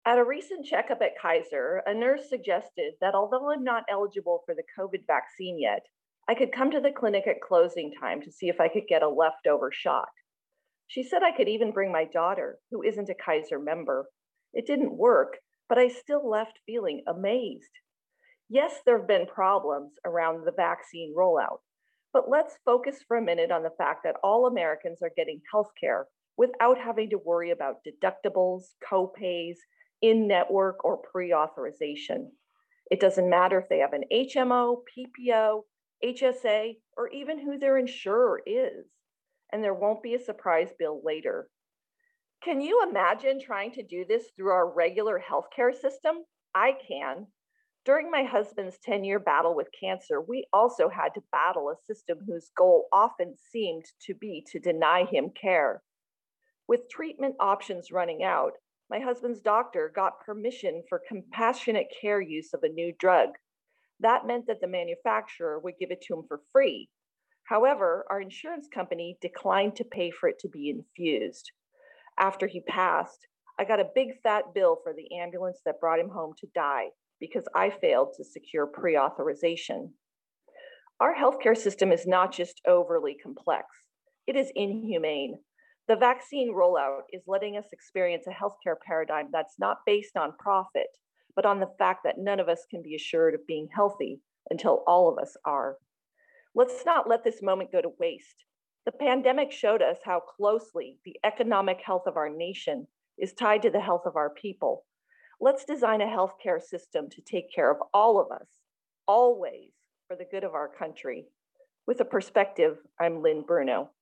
At a recent checkup at Kaiser, a nurse suggested that although I'm not eligible for the COVID vaccine yet, I could come to the clinic at closing time to see if I could get a leftover shot. She said I could even bring my daughter, who isn't a Kaiser member. It didn't work, but I still left feeling amazed. Yes, there have been problems around the vaccine rollout, but let's focus for a minute on the fact that all Americans are getting healthcare without having to worry about deductibles, copays, in network, or pre authorization. It doesn't matter if they have an HMO, PPO, HSA, or even who their insurer is. And there won't be a surprise bill later. Can you imagine trying to do this through our regular healthcare system? I can. During my husband's 10-year battle with cancer, we also had to battle a system whose goal often seemed to be to deny him care. With treatment options running out, my husband's doctor got permission for compassionate care use of a new drug. That meant that the manufacturer would give it to him for free. However, our insurance company declined to pay for it to be infused. After he passed, I got a big fat bill for the ambulance that brought him home to die because I failed to secure pre authorization. Our healthcare system is not just overly complex, it is inhumane. The vaccine rollout is letting us experience a healthcare paradigm that's not based on profit, but on the fact that none of us can be assured of being healthy until all of us are. Let's not let this moment go to waste. The pandemic showed us how closely the economic health of our nation is tied to the health of our people. Let's design a healthcare system to take care of all of us, always for the good of our country. With a perspective, I'm Lynn Bruno.